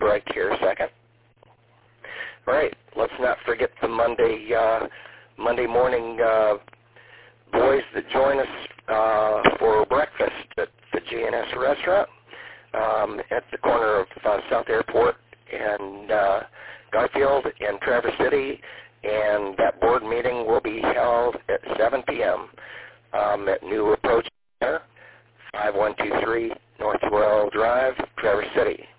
break here a second. All right, let's not forget the Monday morning boys that join us for breakfast at the GNS restaurant at the corner of South Airport and Garfield and Traverse City, and that board meeting will be held at 7 p.m. At New Approach Center, 5123 North Royal Drive, Traverse City.